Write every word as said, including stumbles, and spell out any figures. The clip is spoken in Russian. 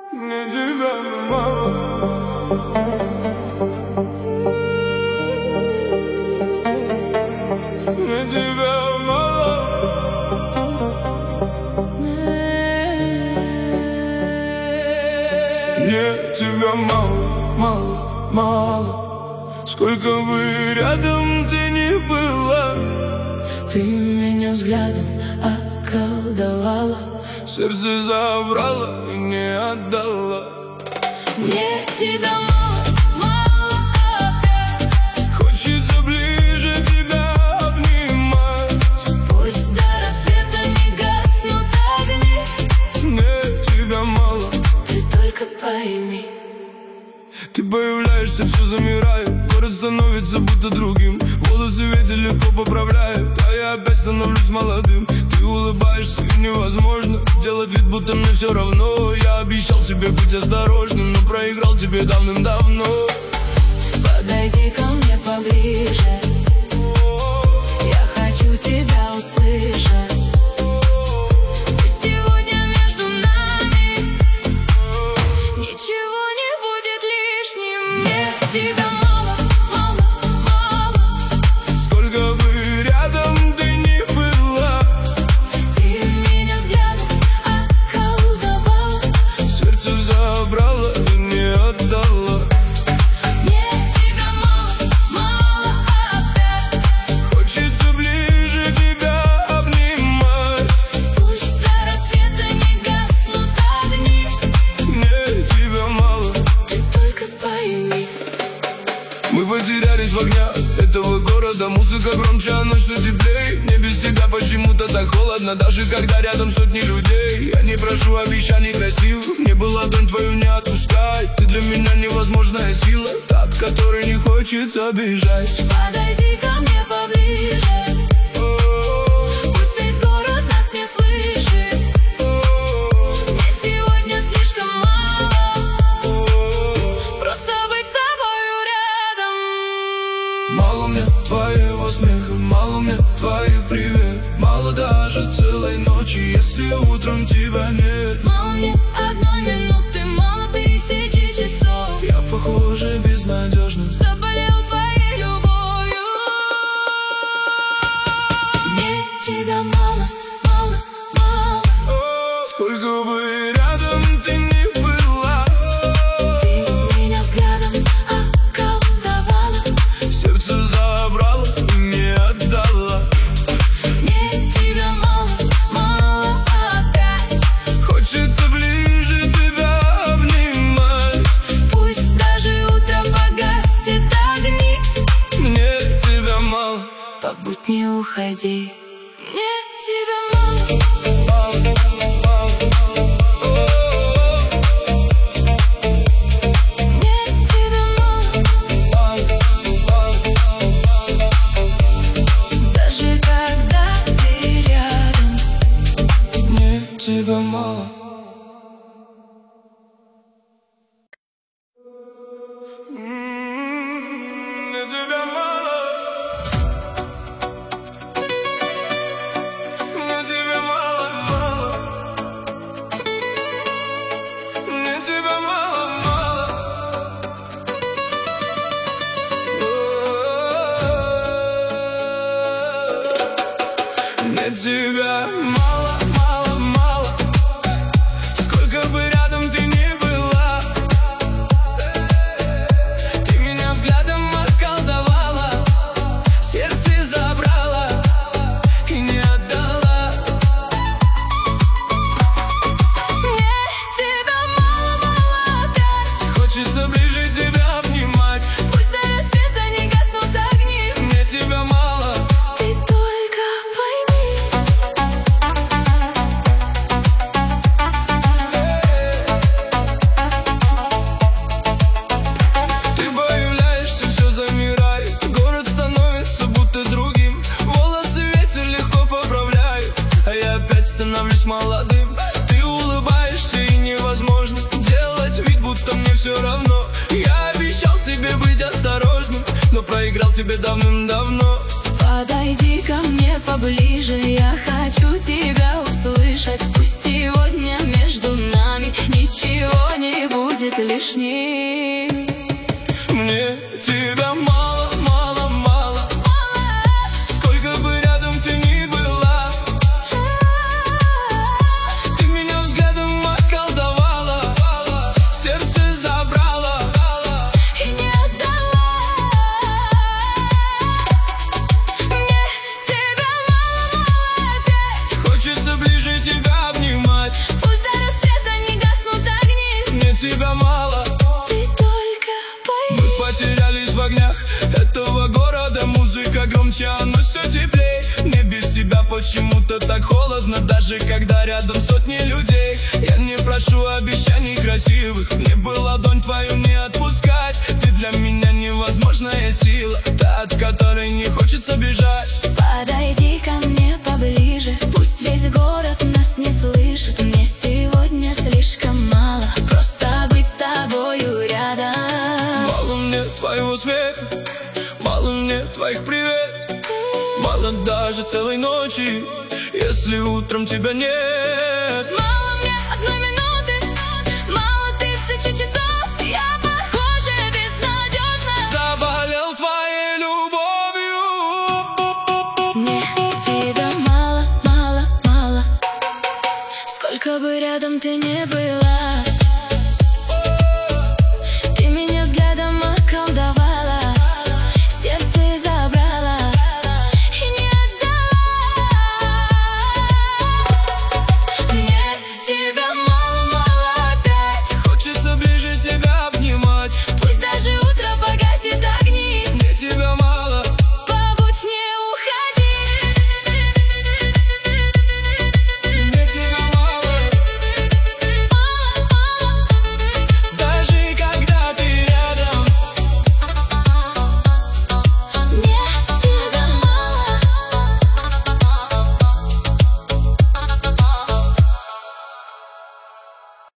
Мне тебя мало. Мне тебя мало. Мне тебя мало, мало, мало. Сколько бы рядом ты ни была, ты меня взглядом околдовала, сердце забрала и не отдала. Мне тебя мало, мало опять. Хочется ближе тебя обнимать. Пусть до рассвета не гаснут огни. Мне тебя мало. Ты только пойми. Ты появляешься, все замирает. Город становится будто другим. Волосы ветер легко поправляет, а я опять становлюсь молодым. Ты улыбаешься и невозможно делать вид, будто мне все равно. Я обещал себе быть осторожным, но проиграл тебе давным-давно. Подойди ко мне поближе, я хочу тебя услышать. Пусть сегодня между нами ничего не будет лишним. Мне тебя мало, мало, мало. Сколько бы рядом ты ни была, ты меня взглядом околдовала, сердце забрала и не отдала. Мне тебя мало, мало опять. Хочется ближе тебя обнимать. Пусть до рассвета не гаснут огни. Мне тебя мало. Ты только пойми. Мы потерялись в огнях этого города. Музыка громче, а ночь все теплей. Мне без тебя почему-то так холодно, даже когда рядом сотни людей. Я не прошу обещаний красивых, мне бы ладонь твою не отпускай. Ты для меня невозможная сила, та, от которой не хочется бежать. Подойди ко мне поближе, пусть весь город нас не слышит. Мне сегодня слишком мало просто быть с тобою рядом. Мало мне твоего смеха, мало мне твоих привет. Мало даже целой ночи, если утром тебя нет. Мало мне одной минуты, мало тысячи часов. Я, похоже, безнадежно Заболел твоей любовью. Мне тебя мало, мало, мало. Сколько бы рядом ты ни была, Ты меня взглядом околдовала, сердце забрала и не отдала. мне тебя мало, мало опять. Хочется ближе тебя обнимать. Пусть даже утром погасит огни. Мне тебя мало. Побудь, не уходи. Мне тебя мало. Мало, мало. Мне тебя мало. Мало, мало. Даже когда ты рядом. Мне тебя мало. Мне тебя мало. Мне тебя мало, мало. Мне тебя мало, мало. Мне тебя мало, мало, мало. Сколько бы рядом ты ни была, ты меня взглядом околдовала, сердце забрала и не отдала. Мне тебя мало, мало опять. Хочется ближе тебя обнимать. Пусть до рассвета не гаснут огни. Мне тебя мало. Ты только пойми. Ты появляешься, все замирает. Город становится будто другим. Волосы ветер легко поправляет, а я опять становлюсь молодым. Ты улыбаешься и невозможно делать вид, будто мне все равно. Я обещал себе быть осторожным, но проиграл тебе давным-давно. Подойди ко мне поближе, я хочу тебя услышать. Пусть сегодня между нами ничего не лишним. Мне тебя мало, мало, мало. Сколько бы рядом ты ни была, ты меня взглядом околдовала, сердце забрала И не отдала. Мне тебя мало, мало опять. хочется ближе тебя обнимать. Пусть до рассвета не гаснут огни. Мне тебя мало. Ты только Мы пойми. потерялись в огнях этого города. Музыка громче, оно все теплей. Мне без тебя почему-то так холодно, даже когда рядом сотни людей. Я не прошу обещаний красивых, мне бы ладонь твою не отпускать. Ты для меня невозможная сила, та, от которой не хочется бежать. Подойди ко мне поближе, пусть весь город нас не слышит. Мне сегодня слишком мало просто быть с тобою рядом. Мало мне твоего смеха, мало мне твоих привет, мало даже целой ночи, если утром тебя нет. Мало мне одной минуты, мало тысячи часов. Я похожа безнадежно. Заболел твоей любовью. Мне тебя мало, мало, мало. Сколько бы рядом ты ни была.